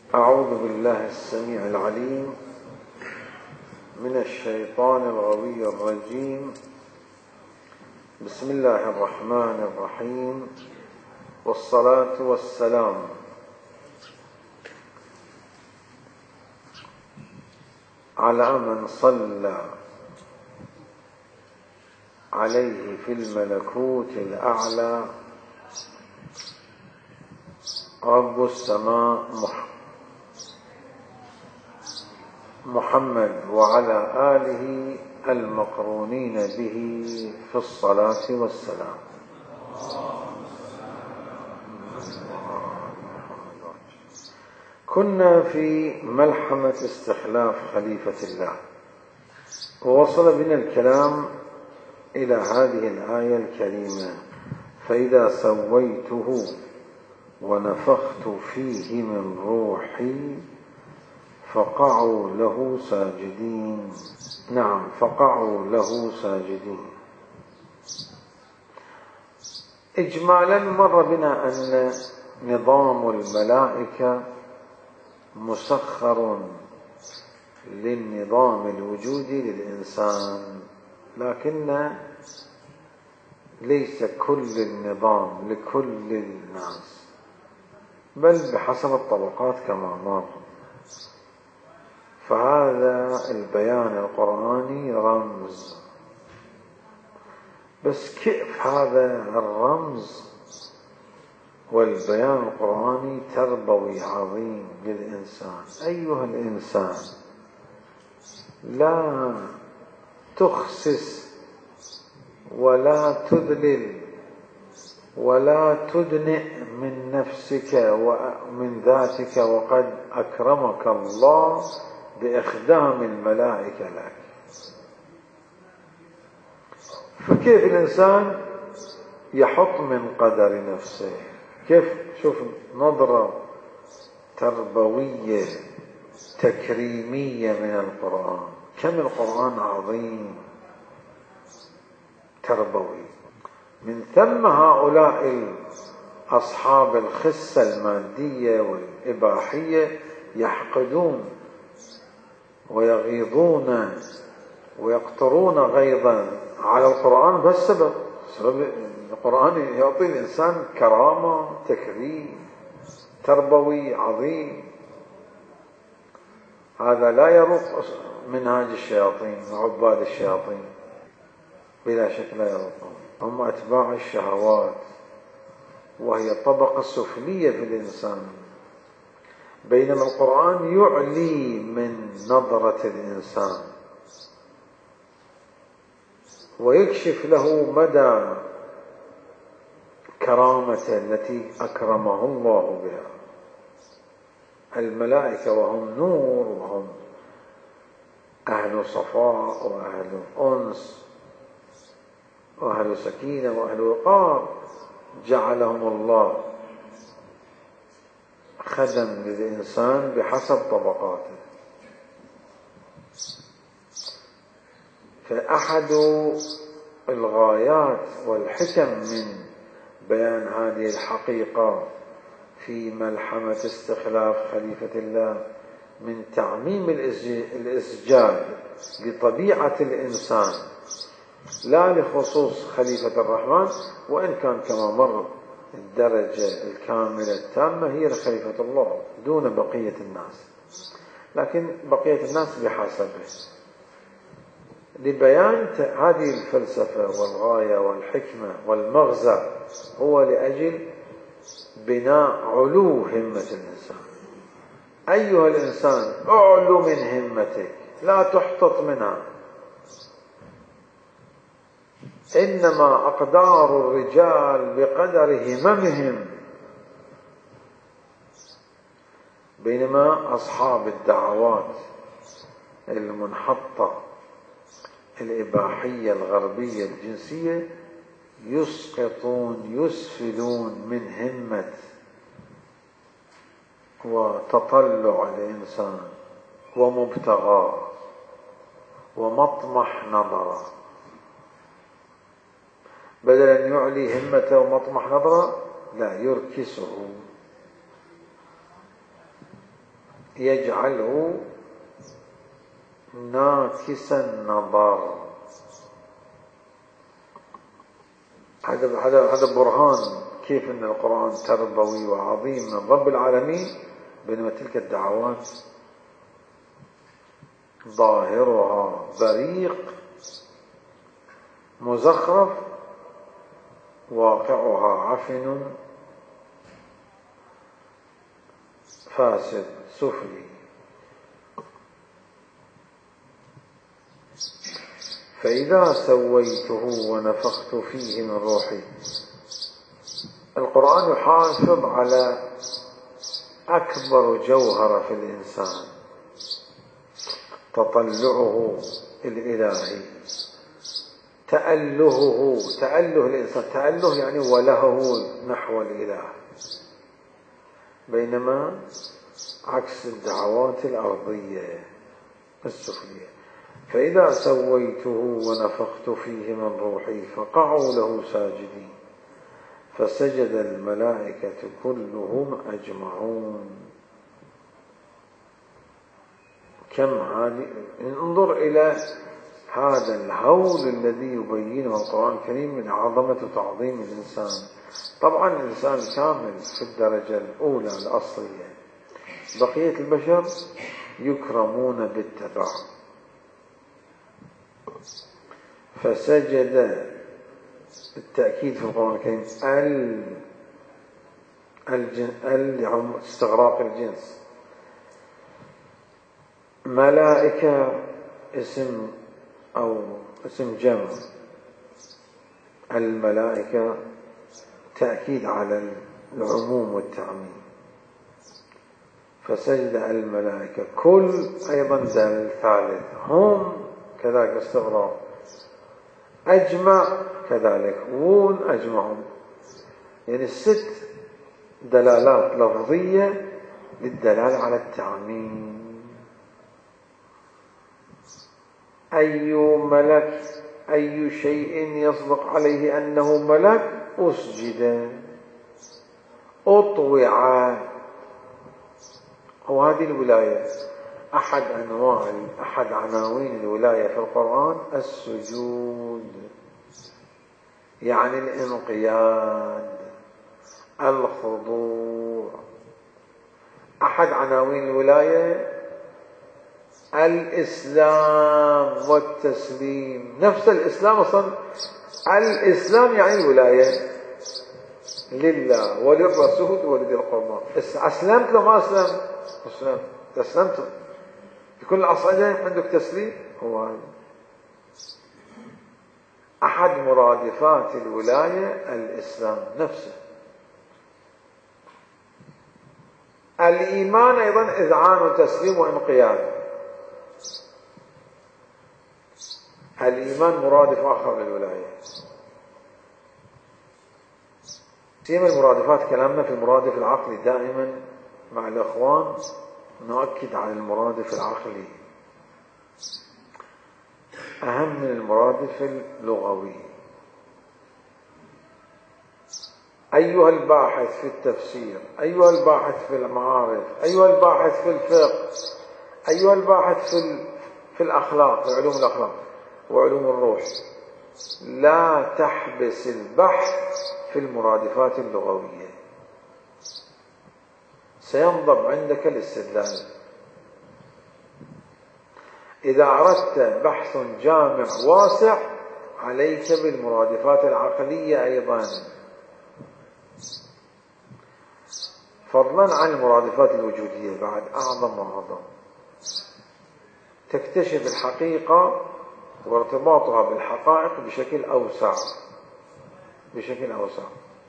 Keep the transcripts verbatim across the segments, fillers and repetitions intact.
أعوذ بالله السميع العليم من الشيطان الغوي الرجيم. بسم الله الرحمن الرحيم، والصلاة والسلام على من صلى عليه في الملكوت الأعلى رب السماء محمد وعلى آله المقرونين به في الصلاة والسلام. كنا في ملحمة استخلاف خليفة الله، ووصل بنا الكلام إلى هذه الآية الكريمة: فإذا سويته ونفخت فيه من روحي فقعوا له ساجدين. نعم، فقعوا له ساجدين. إجمالا مر بنا أن نظام الملائكة مسخر للنظام الوجودي للإنسان، لكن ليس كل النظام لكل الناس، بل بحسب الطبقات كما مر. فهذا البيان القرآني رمز، بس كيف هذا الرمز والبيان القرآني تربوي عظيم للإنسان؟ أيها الإنسان، لا تخسس ولا تذلل ولا تدنئ من نفسك ومن ذاتك، وقد أكرمك الله بإخدام الملائكة لك. فكيف الإنسان يحط من قدر نفسه؟ كيف؟ شوف، نظرة تربوية تكريمية من القرآن. كم القرآن عظيم تربوي. من ثم هؤلاء أصحاب الخسة المادية والإباحية يحقدون ويغيظون ويقطرون غيظا على القرآن، بس سبب سبب القرآن يعطي الإنسان كرامة، تكريم تربوي عظيم. هذا لا يروق منهاج الشياطين وعباد الشياطين، بلا شك لا يروقون. هم أتباع الشهوات، وهي طبقة سفلية في الإنسان، بينما القرآن يعلي من نظرة الإنسان ويكشف له مدى كرامته التي أكرمه الله بها. الملائكة وهم نور، وهم أهل صفاء وأهل أنس وأهل سكينة وأهل وقار، جعلهم الله خدم للإنسان بحسب طبقاته. فأحد الغايات والحكم من بيان هذه الحقيقة في ملحمة استخلاف خليفة الله من تعميم الإسجاد لطبيعة الإنسان، لا لخصوص خليفة الرحمن، وإن كان كما مر الدرجة الكاملة التامة هي لخليفة الله دون بقية الناس، لكن بقية الناس بحسبه. لبيان هذه الفلسفة والغاية والحكمة والمغزى هو لأجل بناء علو همة الإنسان. أيها الإنسان، أعلو من همتك، لا تحتط منها. إنما أقدار الرجال بقدر هممهم، بينما أصحاب الدعوات المنحطة الإباحية الغربية الجنسية يسقطون يسفلون من همة وتطلع الإنسان ومبتغاه ومطمح نظره. بدل أن يعلي همته ومطمح نظره، لا، يركسه يجعله ناكس النظر. هذا هذا هذا برهان كيف أن القرآن تربوي وعظيم من رب العالمين، بينما تلك الدعوات ظاهرها بريق مزخرف، واقعها عفن فاسد سفلي. فإذا سويته ونفخت فيه من روحي. القرآن يحافظ على أكبر جوهر في الإنسان، تطلعه الإلهي، تألهه، تأله الإنسان، تأله يعني ولهه نحو الإله، بينما عكس الدعوات الأرضية السفلية. فإذا سويته ونفخت فيه من روحي فقعوا له ساجدين فسجد الملائكة كلهم أجمعون. كم هذه، انظر إلى هذا الهول الذي يبينه القرآن الكريم من عظمة وتعظيم الإنسان. طبعا الإنسان كامل في الدرجة الأولى الأصلية، بقية البشر يكرمون بالتبع. فسجد، التأكيد في القرآن الكريم ال الجن ال استغراق الجنس. ملائكة اسم أو اسم جمع، الملائكة تأكيد على العموم والتعميم. فسجد الملائكة كل أيضا دال ثالث، هم كذلك استغراق، أجمع كذلك، وون أجمعون، يعني الست دلالات لفظية للدلالة على التعميم. أي ملك، أي شيء يصدق عليه أنه ملك أسجد، أطوع. وهذه الولاية أحد أنواع أحد عناوين الولاية في القرآن السجود، يعني الانقياد، الخضوع. أحد عناوين الولاية الإسلام والتسليم. نفس الإسلام أصلا، الإسلام يعني الولاية لله وللرسول ولذي القربى. أسلمت لو ما أسلمت؟ أسلمت، تسلمت بكل الأصعدة عندك تسليم. هو هذا أحد مرادفات الولاية، الإسلام نفسه. الإيمان أيضا إذعان وتسليم وانقياد. الإيمان مرادف آخر للولاية. سيما المرادفات، كلامنا في المرادف العقلي دائما مع الإخوان نؤكد على المرادف العقلي أهم من المرادف اللغوي. أيها الباحث في التفسير، أيها الباحث في المعارف، أيها الباحث في الفقه، أيها الباحث في في الأخلاق، في علوم الأخلاق وعلوم الروح، لا تحبس البحث في المرادفات اللغوية، سينضب عندك الاستدلال. إذا أردت بحث جامع واسع عليك بالمرادفات العقلية أيضا، فضلا عن المرادفات الوجودية بعد أعظم وأعظم. تكتشف الحقيقة وارتباطها بالحقائق بشكل أوسع، بشكل أوسع.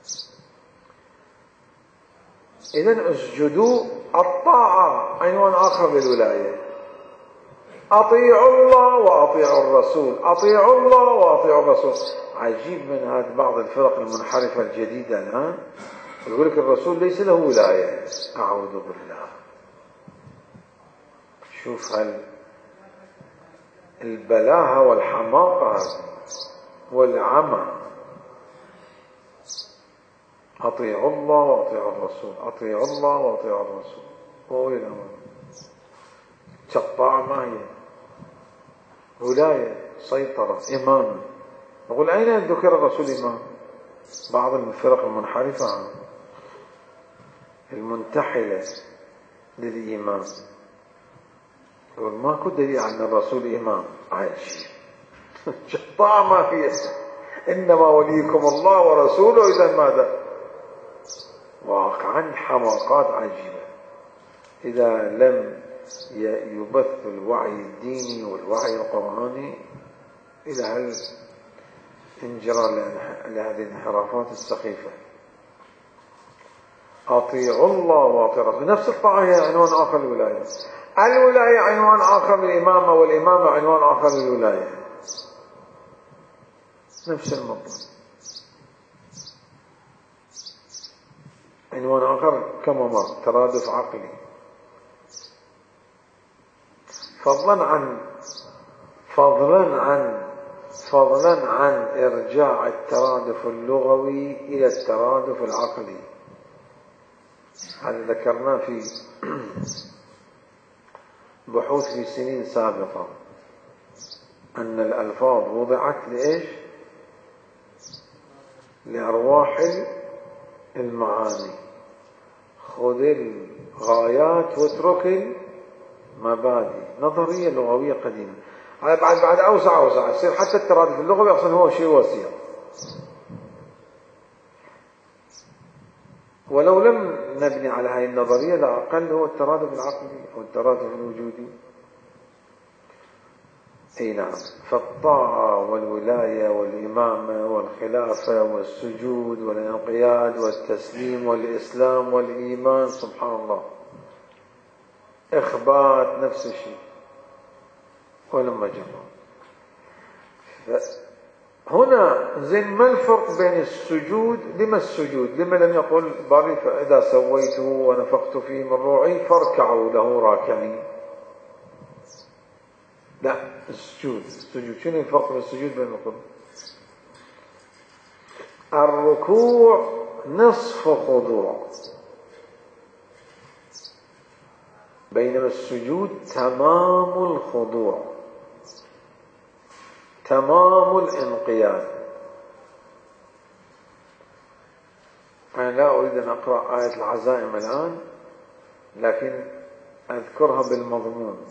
إذن اسجدوا، الطاعة عنوان آخر للولاية. أطيعوا الله وأطيعوا الرسول، أطيعوا الله وأطيعوا الرسول. عجيب من هذه بعض الفرق المنحرفة الجديدة الآن يقول لك الرسول ليس له ولاية. أعوذ بالله. شوف هل البلاهة والحماقة والعمى. أطيعوا الله وأطيعوا الرسول، أطيعوا الله وأطيعوا الرسول، أولي الأمر. الطاعة ما هي؟ ولاية، سيطرة، إمامة. نقول أين ذكر الرسول إمام؟ بعض الفرق المنحرفة المنتحلة للإمام يقول ماكو دليل عن الرسول إمام. عايش الطاعة ما هي؟ إنما وليكم الله ورسوله. إذا ماذا؟ واقعا حماقات عجيبة إذا لم يبث الوعي الديني والوعي القرآني إلى هل انجرى لهذه الانحرافات السخيفة. أطيعوا الله وأطيعوا الرسول. نفس الطاعة هي عنوان آخر للولاية. الولاية عنوان آخر للإمامة، والإمامة عنوان آخر للولاية. نفس الموضوع. عنوان آخر كما مر ترادف عقلي، فضلا عن فضلا عن فضلا عن إرجاع الترادف اللغوي إلى الترادف العقلي. هذا ذكرناه في بحوث في سنين سابقة، أن الألفاظ وضعت لإيش؟ لأرواح المعاني. خذ الغايات واترك المبادئ. نظرية لغوية قديمة. بعد بعد أوسع أوسع يصير حتى الترادف اللغوي أصلا هو شيء وسيع. ولو لم نبني على هذه النظرية لأقل هو الترادف العقلي أو الترادف الوجودي. أي نعم. فالطاعة والولاية والإمامة والخلافة والسجود والانقياد والتسليم والإسلام والإيمان، سبحان الله، إخبات نفس الشيء ولما جمع. هنا زين ما الفرق بين السجود؟ لما السجود؟ لما لم يقل باري فإذا سويته ونفخت فيه من روعي فاركعوا له راكعين؟ لا، السجود. السجود شنو الفرق بين السجود بين الركوع؟ الركوع نصف خضوع، بينما السجود تمام الخضوع، تمام الانقياد. أنا لا أريد أن أقرأ آية العزائم الآن، لكن أذكرها بالمضمون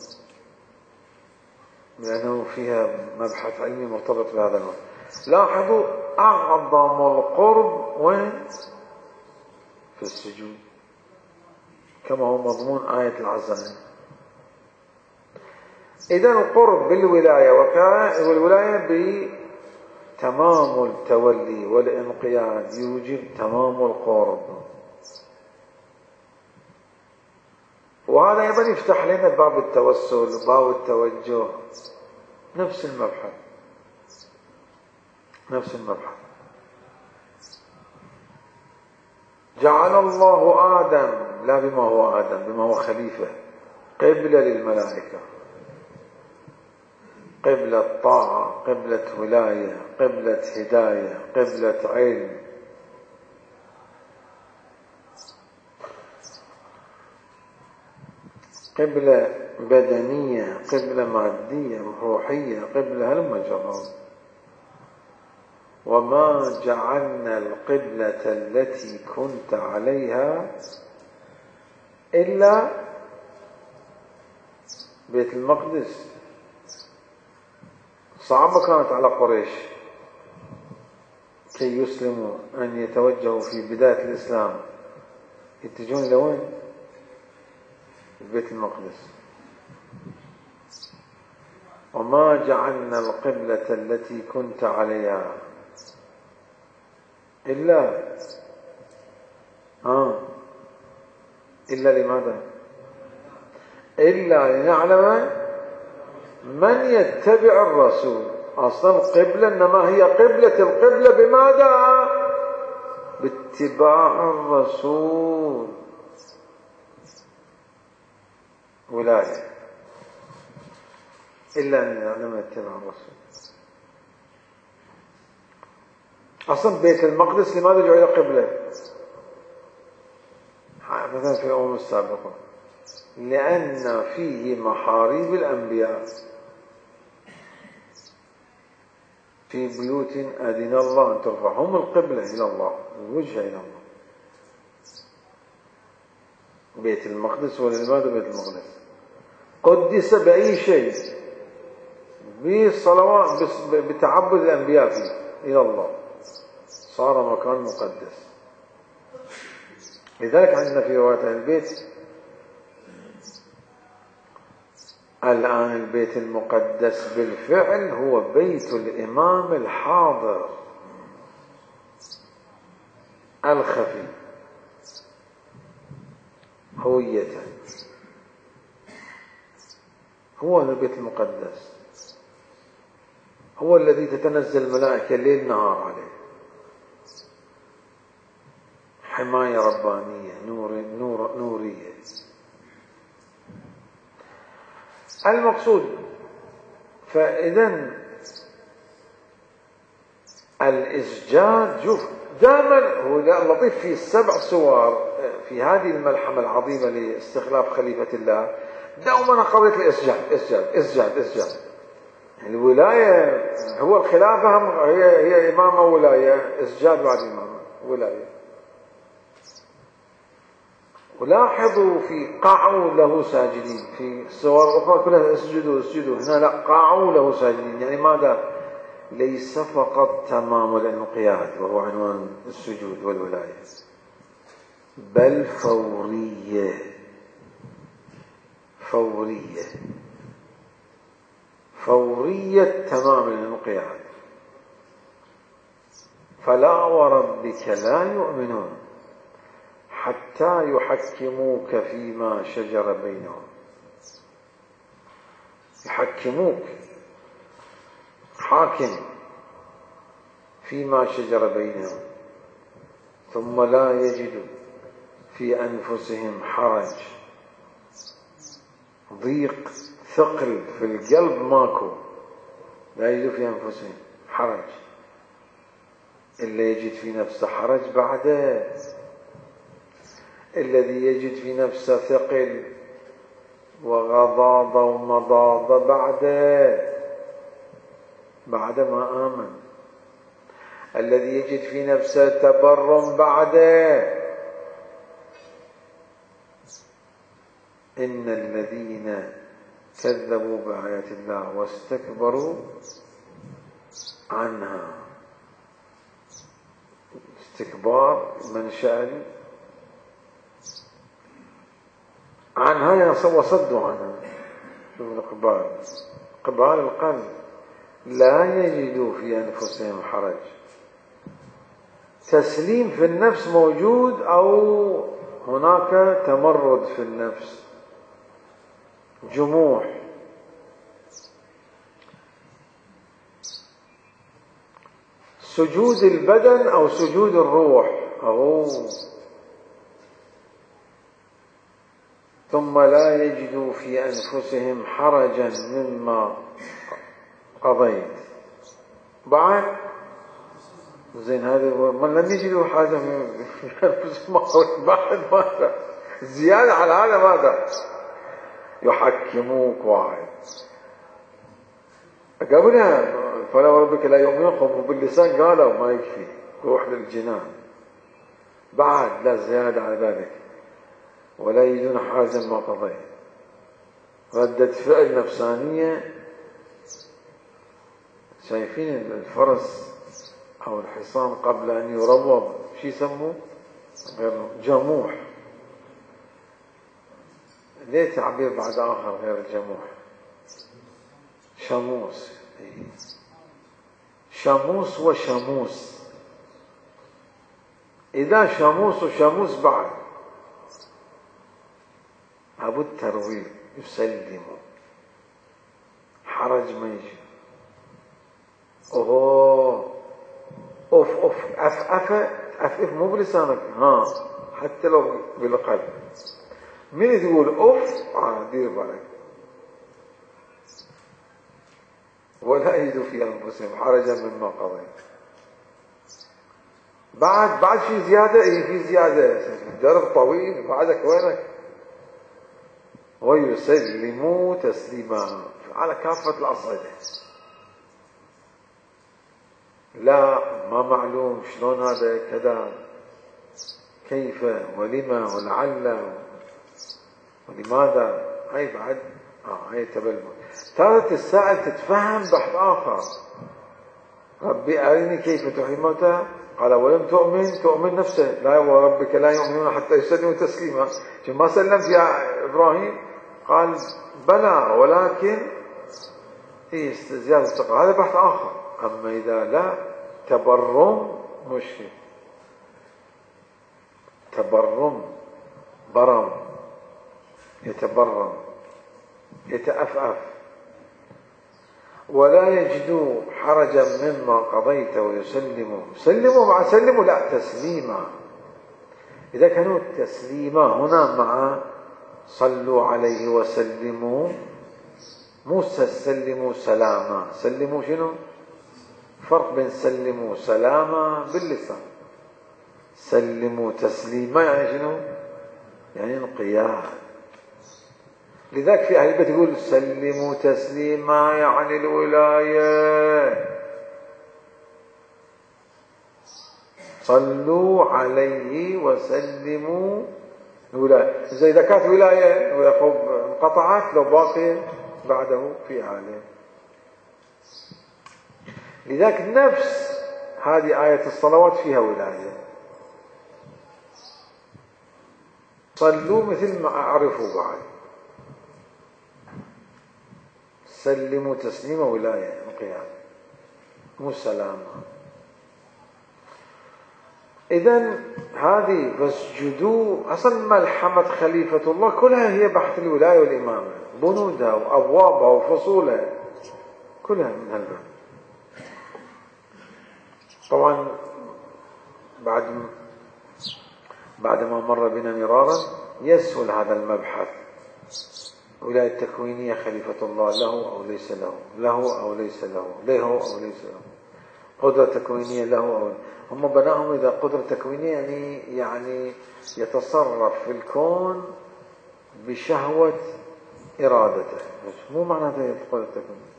لأنه فيها مبحث علمي مرتبط بهذا الوقت. لاحظوا أعظم القرب وين؟ في السجود، كما هو مضمون آية العزائم. إذن القرب بالولاية، والولاية بتمام التولي والانقياد يوجب تمام القرب. وهذا أيضا يفتح لنا باب التوسل، باب التوجه. نفس المبحث نفس المبحث. جعل الله آدم، لا بما هو آدم، بما هو خليفة، قبلة للملائكة، قبلة طاعة، قبلة ولاية، قبلة هداية، قبلة علم. قبلة بدنية، قبلة مادية، روحية، قبلة هالمجرات. وما جعلنا القبلة التي كنت عليها إلا بيت المقدس. صعبة كانت على قريش كي يسلموا أن يتوجهوا في بداية الإسلام، يتجون لوين؟ بيت المقدس. وما جعلنا القبلة التي كنت عليها إلا آه إلا لماذا؟ إلا لنعلم من يتبع الرسول. أصلا القبلة إنما هي قبلة. القبلة بماذا؟ باتباع الرسول. ولاية إلا أن نعلم يتبع الرسول. أصلا بيت المقدس لماذا جعل قبلة؟ مثلا في الأمم السابقة لأن فيه محاريب الأنبياء في بيوت أذن الله أن ترفع، هم القبلة إلى الله، الوجهة إلى الله. بيت المقدس ولماذا بيت المقدس قدس بأي شيء؟ بالصلوات، بتعبد الأنبياء فيه إلى الله، صار مكان مقدس. لذلك عندنا في رواية البيت الآن البيت المقدس بالفعل هو بيت الإمام الحاضر الخفي هوية، هو البيت المقدس، هو الذي تتنزل الملائكة ليل نهار عليه، حماية ربانية نور نور نورية. المقصود فإذا الإسجاد، شوف دائما هو اللطيف في السبع سور في هذه الملحمة العظيمة لاستخلاف خليفة الله، دوما قضية الإسجاد إسجاد إسجاد إسجاد. الولاية هو الخلافة هي هي إمامة ولاية، إسجاد بعد إمامة ولاية. ولاحظوا في قاعوا له ساجدين، في السور الأخرى كلها اسجدوا اسجدوا، هنا لا، قاعوا له ساجدين. يعني ماذا؟ ليس فقط تمام الانقياد وهو عنوان السجود والولاية، بل فورية فورية فورية تمام الانقياد. فلا وربك لا يؤمنون حتى يحكموك فيما شجر بينهم. يحكموك حاكم فيما شجر بينهم، ثم لا يجدوا في أنفسهم حرج، ضيق ثقل في القلب ماكو، لا يجدوا في أنفسهم حرج، إلا يجد في نفسه حرج بعده. الذي يجد في نفسه ثقل وغضاضة ومضاضة بعده بعد ما آمن. الذي يجد في نفسه تبرم بعده. إن الذين كذبوا بآيات الله واستكبروا عنها، استكبار من شأن عنها وصدوا عنها. شوف الإقبال، إقبال القلب، لا يجدوا في أنفسهم حرج. تسليم في النفس موجود أو هناك تمرد في النفس، جموح. سجود البدن أو سجود الروح، أو ثم لا يجدوا في أنفسهم حرجا مما قضيت. بعد زين هذا من لم يجدوا حاجة في أنفسهم بعد ماذا؟ زيادة على هذا ماذا؟ يحكموك واحد قبلها فلا وربك لا يؤمنون، باللسان قالوا ما يكفي، روح للجنان. بعد لا زيادة على ذلك، ولا يجدون حاجة ما قضيت. ردة فعل نفسانية. شايفين الفرس أو الحصان قبل أن يروض شو يسموه؟ غير جموح. ليه تعبير بعد آخر غير الجموح؟ شموس. شموس وشموس. إذا شموس وشموس بعد أبو الترويض يسلم، حرج ما يجي. أوه أوف أوف أف أف أف أف مو بلسانك، ها حتى لو بالقلب. من تقول أوف آه دير بالك. ولا يجدوا في أنفسهم حرجا مما قضيت. بعد بعد في زيادة، إيه في زيادة، درب طويل بعدك وينك؟ ويسلموا تسليما على كافة الأصعدة. لا ما معلوم شلون هذا كذا، كيف ولما ولعل ولماذا، هاي بعد آه هاي تبلمل. ترى تسأل تتفهم بحث آخر. ربي أرني كيف تحيي الموتى، قال ولم تؤمن، تؤمن نفسه، لا وربك لا يؤمنون حتى يسلموا تسليما. ما سلمت يا إبراهيم؟ قال بلى ولكن هي زيادة الثقة، هذا بحث آخر. أما إذا لا تبرم مشكل، تبرم برم، يتبرم يتأفأف، ولا يجدوا حرجا مما قضيت ويسلموا. سلموا مع سلموا لا تسليما. إذا كانوا تسليما هنا مع صلوا عليه وسلموا، مو سلموا سلاما. سلموا شنو؟ فرق بين سلموا سلاما باللسان، سلموا تسليما يعني شنو؟ يعني انقياد. لذلك في أهل البيت يقول سلموا تسليما يعني الولاية، صلوا عليه وسلموا الولاية. زي إذا كانت ولاية انقطعت لو باقي بعده في حاله. لذلك نفس هذه آية الصلوات فيها ولاية. صلوا مثل ما أعرفوا بعد، سلموا تسليما ولاية انقياد مو سلامة. إذن هذه فاسجدوا أصلا ملحمة خليفة الله كلها هي بحث الولاية والإمامة، بنودها وأبوابها وفصولها كلها من هالباب. طبعا بعد بعد ما مر بنا مرارا يسهل هذا المبحث، ولاية التكوينية خليفة الله له أو ليس له، له أو ليس له، له أو ليس له، قدرة تكوينية له أو. هم بناهم إذا قدرة تكوينية يعني يعني يتصرف في الكون بشهوة إرادته، مو معناته قدرة تكوينية.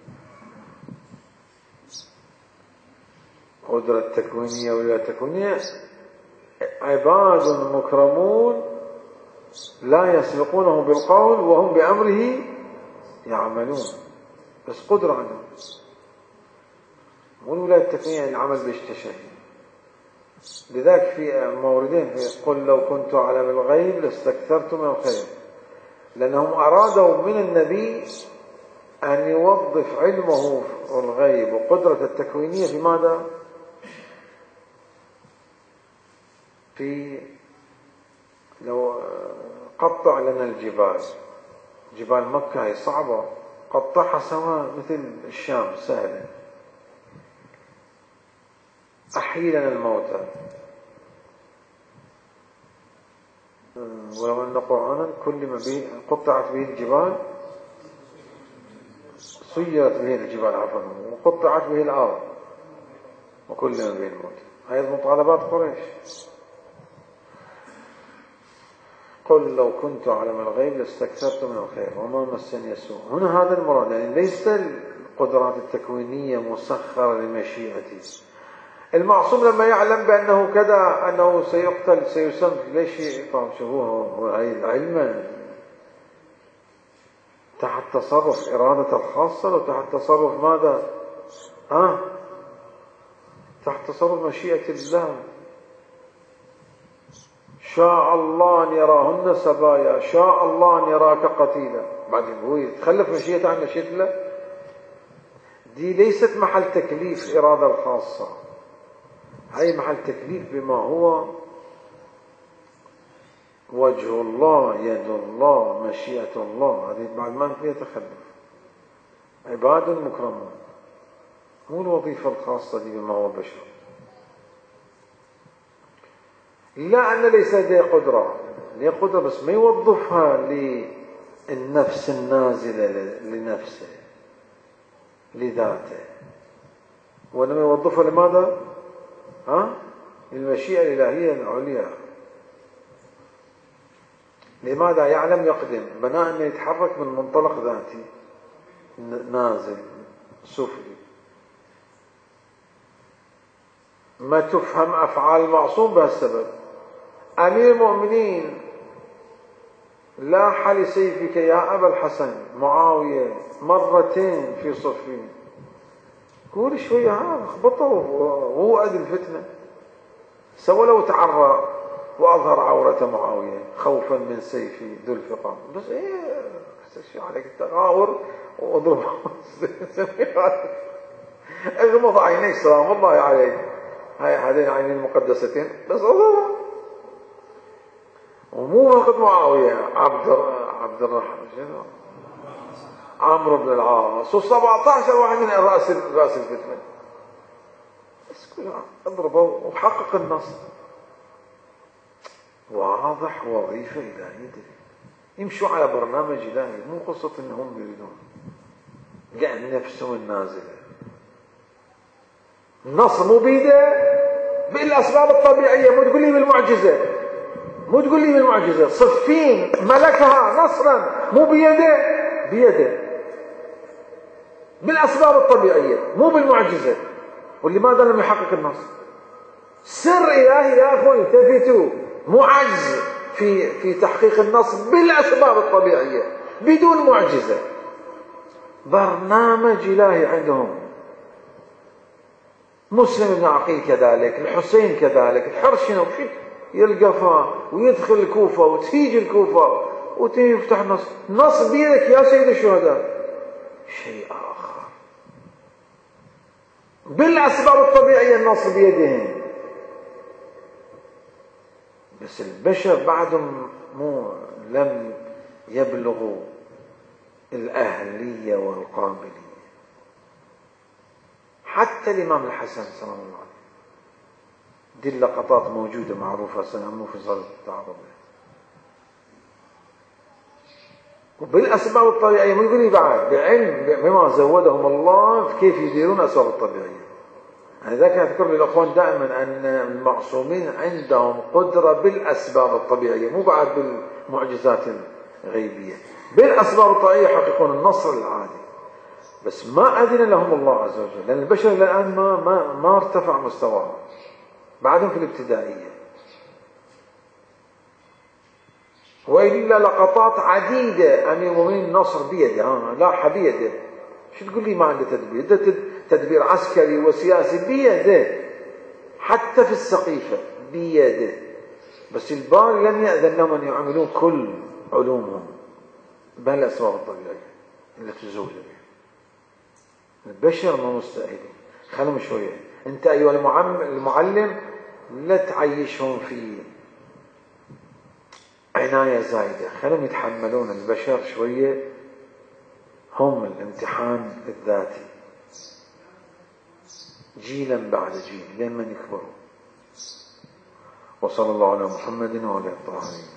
قدرة تكوينية ولاية تكوينية عباد مكرمون لا يسبقونه بالقول وهم بأمره يعملون، بس قدرة عندهم. والولاية التكوينية العمل بيشتشى. لذلك في موردين في قل لو كنت أعلم الغيب لاستكثرت من الخير، لأنهم أرادوا من النبي أن يوظف علمه الغيب وقدرة التكوينية في ماذا؟ في لو قطع لنا الجبال، جبال مكة هي صعبة، قطعها سواء مثل الشام سهلة. أحيي لنا الموتى، ولو أن قرآنا كل ما به قطعت به الجبال سيرت به الجبال عفوا وقطعت به الأرض وكل ما به الموتى. هذه مطالبات قريش. قل لو كنت أعلم الغيب لاستكثرت من الخير وما مسني سوء. هنا هذا المراد، يعني ليس القدرات التكوينية مسخرة لمشيئتي. المعصوم لما يعلم بأنه كذا أنه سيقتل سيسم ليش يقام شهوه هو هاي علما تحت تصرف إرادة الخاصة لو تحت تصرف ماذا؟ ها؟ تحت تصرف مشيئة الله. شاء الله أن يراهن سبايا، شاء الله أن يراك قتيلا. بعدين هو يتخلف مشيئة عن مشيئة الله. دي ليست محل تكليف إرادة الخاصة، هاي محل تكليف بما هو وجه الله، يد الله، مشيئة الله. هذه بعد ما فيها تخلف. عباد مكرمون، مو الوظيفة الخاصة دي بما هو بشر. لا أن ليس لديه قدرة، لديه قدرة بس ما يوظفها للنفس النازلة لنفسه لذاته، وإنما يوظفها لماذا؟ ها؟ للمشيئة الإلهية العليا. لماذا؟ يعلم يقدم، بناء أنه يتحرك من منطلق ذاتي نازل سفلي. ما تفهم أفعال المعصوم بهالسبب. أمير المؤمنين لاح لسيفك يا أبا الحسن معاوية مرتين في صفين، كل شوية ها اخبطه وهو أدي الفتنة، سوى له تعرى وأظهر عورة معاوية خوفا من سيف ذو الفقام. بس إيه شو عليك التغاور واضرب اغمض عينيك سلام الله عليك، هاي هذين العينين المقدستين بس اضرب. ومو وقت معاوية عبد عبد الرحمن عمرو بن العاص وسبعة عشر واحد من رأس رأس الفتنة، بس كلها اضربه وحقق النصر. واضح وظيفة إلهية، يمشوا على برنامج إلهي، مو قصة إنهم يريدون قاعد نفسهم النازلة. النصر مو بيده، بالأسباب الطبيعية، مو تقول لي بالمعجزة، مو تقول لي بالمعجزة. صفين ملكها نصرا مو بيده، بيده بالأسباب الطبيعية مو بالمعجزة. ولماذا لم يحقق النصر؟ سر إلهي يا أخوان، التفتوا، مو عجز في في تحقيق النصر بالأسباب الطبيعية بدون معجزة، برنامج إلهي عندهم. مسلم بن عقيل كذلك، الحسين كذلك، الحرشنة يلقفها ويدخل الكوفة وتيجي الكوفة وتفتح النصر. النصر بيدك يا سيد الشهداء، شيء آخر بالأسباب الطبيعية النصر بيدهم. بس البشر بعدهم مو لم يبلغوا الأهلية والقابلية. حتى الإمام الحسن صلى الله عليه وسلم دي اللقطات موجودة معروفة سنعمل في صلاة التعرض. وبالأسباب الطبيعية مو يقول لي بعد بعلم بما زودهم الله كيف يديرون الأسباب الطبيعية. يعني ذاك أذكر للأخوان دائما أن المعصومين عندهم قدرة بالأسباب الطبيعية، مو بعد بالمعجزات الغيبية، بالأسباب الطبيعية يحققون النصر العادي. بس ما أذن لهم الله عز وجل، لأن البشر الآن ما ما ما ارتفع مستواهم، بعدهم في الابتدائية. وإلا لقطات عديدة أن يؤمن النصر بيده، ها لا بيده. شو تقول لي ما عنده تدبير؟ ده تدبير عسكري وسياسي بيده، حتى في السقيفة بيده. بس الباري لم يأذن لهم أن يعملون كل علومهم بل الأسباب الطبيعية التي زوج بها. البشر ما مستأهلين، خلهم شوية. أنت أيها المعلم لا تعيشهم في عناية زايدة، خلهم يتحملون البشر شوية، هم الامتحان الذاتي جيلا بعد جيل لمن يكبروا. وصلى الله على محمد وعلى آله الطاهرين.